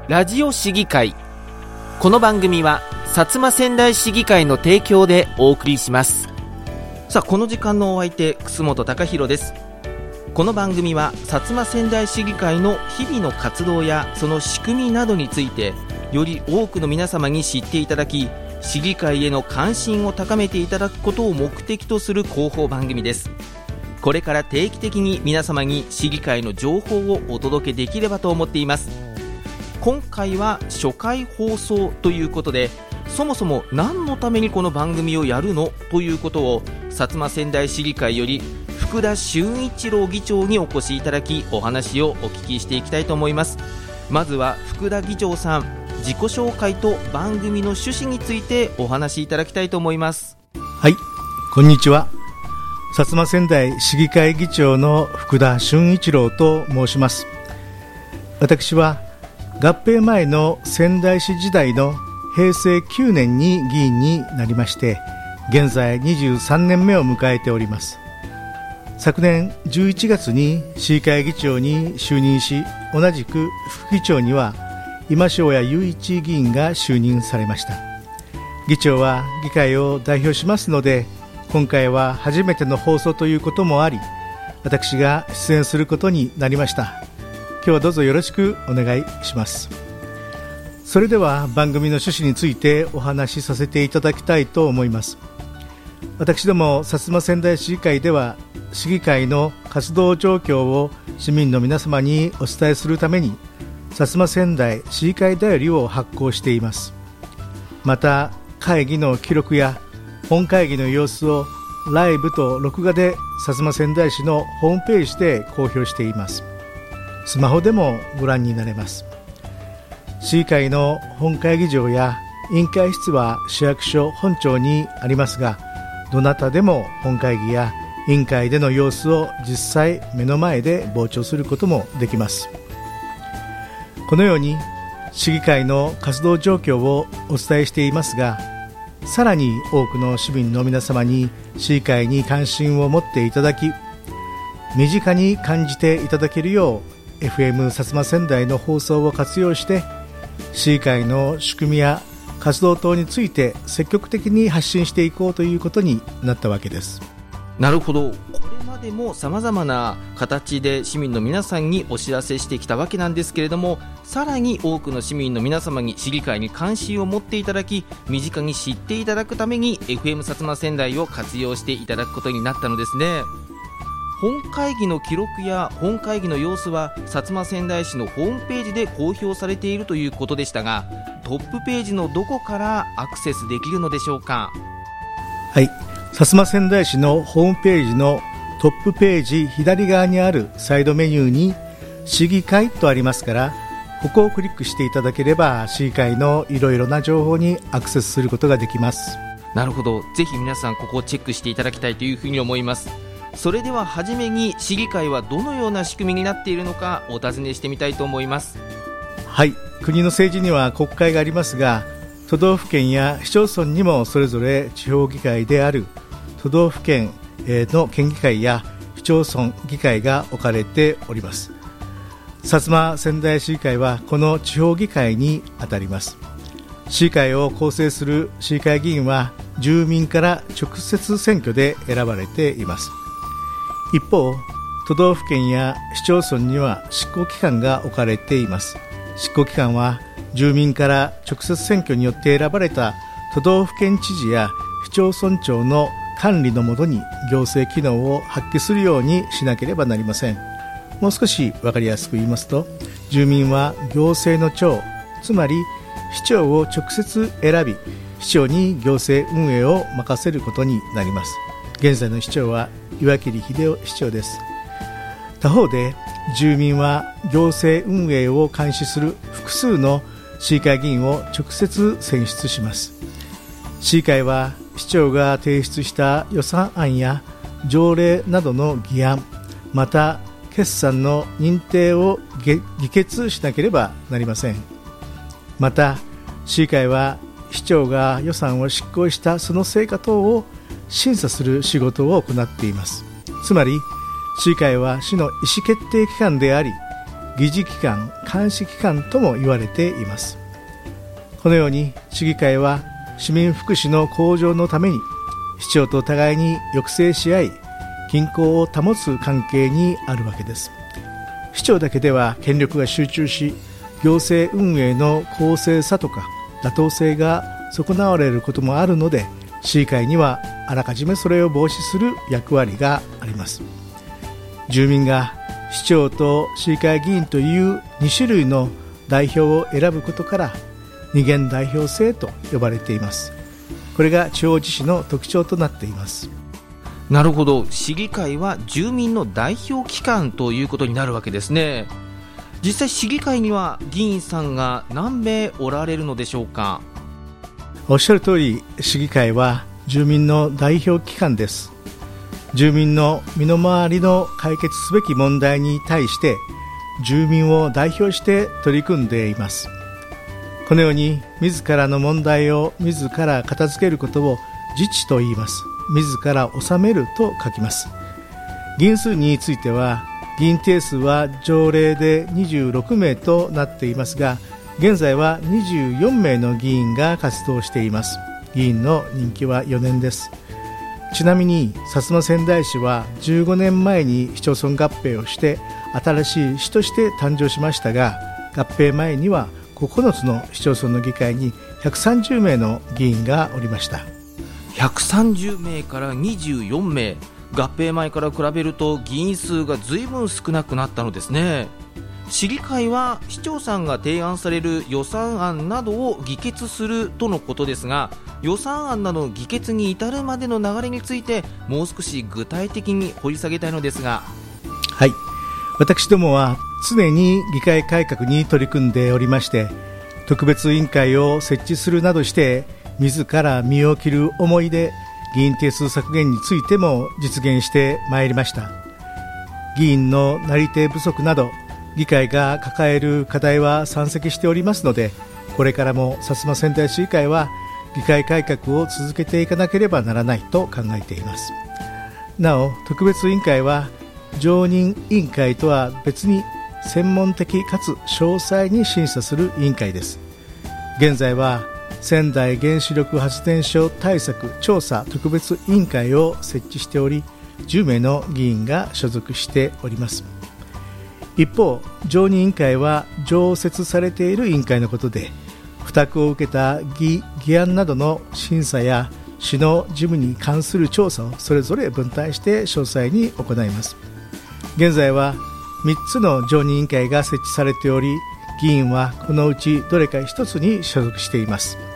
ラジオ市議会。この番組は薩摩川内市議会の提供でお送りします。さあ、この時間のお相手、楠本貴弘です。この番組は薩摩川内市議会の日々の活動やその仕組みなどについてより多くの皆様に知っていただき、市議会への関心を高めていただくことを目的とする広報番組です。これから定期的に皆様に市議会の情報をお届けできればと思っています。今回は初回放送ということで、そもそも何のためにこの番組をやるのということを薩摩川内市議会より福田俊一郎議長にお越しいただき、お話をお聞きしていきたいと思います。まずは福田議長さん、自己紹介と番組の趣旨についてお話しいただきたいと思います。 はい、こんにちは。薩摩川内市議会議長の福田俊一郎と申します。私は合併前の仙台市時代の平成9年に議員になりまして、現在23年目を迎えております。昨年11月に市議会議長に就任し、同じく副議長には今庄谷雄一議員が就任されました。議長は議会を代表しますので、今回は初めての放送ということもあり、私が出演することになりました。今日はどうぞよろしくお願いします。それでは番組の趣旨についてお話しさせていただきたいと思います。私ども薩摩川内市議会では、市議会の活動状況を市民の皆様にお伝えするために、薩摩川内市議会だよりを発行しています。また会議の記録や本会議の様子をライブと録画で薩摩川内市のホームページで公表しています。スマホでもご覧になれます。市議会の本会議場や委員会室は市役所本庁にありますが、どなたでも本会議や委員会での様子を実際目の前で傍聴することもできます。このように市議会の活動状況をお伝えしていますが、さらに多くの市民の皆様に市議会に関心を持っていただき、身近に感じていただけるようFM 薩摩川内の放送を活用して、市議会の仕組みや活動等について積極的に発信していこうということになったわけです。 なるほど。これまでも様々な形で市民の皆さんにお知らせしてきたわけなんですけれども、さらに多くの市民の皆様に市議会に関心を持っていただき、身近に知っていただくために FM 薩摩川内を活用していただくことになったのですね。本会議の記録や本会議の様子は薩摩川内市のホームページで公表されているということでしたが、トップページのどこからアクセスできるのでしょうか。 はい、薩摩川内市のホームページのトップページ左側にあるサイドメニューに市議会とありますから、ここをクリックしていただければ市議会のいろいろな情報にアクセスすることができます。 なるほど。ぜひ皆さんここをチェックしていただきたいというふうに思います。それでは初めに市議会はどのような仕組みになっているのかお尋ねしてみたいと思います。 はい、国の政治には国会がありますが、都道府県や市町村にもそれぞれ地方議会である都道府県の県議会や市町村議会が置かれております。薩摩川内市議会はこの地方議会にあたります。市議会を構成する市議会議員は住民から直接選挙で選ばれています。一方、都道府県や市町村には執行機関が置かれています。執行機関は住民から直接選挙によって選ばれた都道府県知事や市町村長の管理の下に行政機能を発揮するようにしなければなりません。もう少し分かりやすく言いますと、住民は行政の長、つまり市長を直接選び、市長に行政運営を任せることになります。現在の市長は岩切秀夫市長です。他方で住民は行政運営を監視する複数の市議会議員を直接選出します。市議会は市長が提出した予算案や条例などの議案、また決算の認定を議決しなければなりません。また市議会は市長が予算を執行したその成果等を審査する仕事を行っています。つまり市議会は市の意思決定機関であり、 議事機関、監視機関とも言われています。このように市議会は市民福祉の向上のために市長と互いに抑制し合い、均衡を保つ関係にあるわけです。市長だけでは権力が集中し、行政運営の公正さとか妥当性が損なわれることもあるので、市議会にはあらかじめそれを防止する役割があります。住民が市長と市議会議員という2種類の代表を選ぶことから二元代表制と呼ばれています。これが地方自治の特徴となっています。 なるほど、市議会は住民の代表機関ということになるわけですね。実際市議会には議員さんが何名おられるのでしょうか。 おっしゃる通り、市議会は住民の代表機関です。住民の身の回りの解決すべき問題に対して住民を代表して取り組んでいます。このように自らの問題を自ら片付けることを自治と言います。自ら治めると書きます。議員数については議員定数は条例で26名となっていますが、現在は24名の議員が活動しています。議員の任期は4年です。ちなみに薩摩川内市は15年前に市町村合併をして新しい市として誕生しましたが、合併前には9つの市町村の議会に130名の議員がおりました。 130名から24名、合併前から比べると議員数が随分少なくなったのですね。市議会は市長さんが提案される予算案などを議決するとのことですが、予算案などの議決に至るまでの流れについてもう少し具体的に掘り下げたいのですが。 はい、私どもは常に議会改革に取り組んでおりまして、特別委員会を設置するなどして自ら身を切る思いで議員定数削減についても実現してまいりました。議員のなり手不足など議会が抱える課題は山積しておりますので、これからも薩摩川内市議会は議会改革を続けていかなければならないと考えています。なお、特別委員会は常任委員会とは別に専門的かつ詳細に審査する委員会です。現在は仙台原子力発電所対策調査特別委員会を設置しており、10名の議員が所属しております。一方、常任委員会は常設されている委員会のことで、付託を受けた議案などの審査や市の事務に関する調査をそれぞれ分担して詳細に行います。現在は3つの常任委員会が設置されており、議員はこのうちどれか1つに所属しています。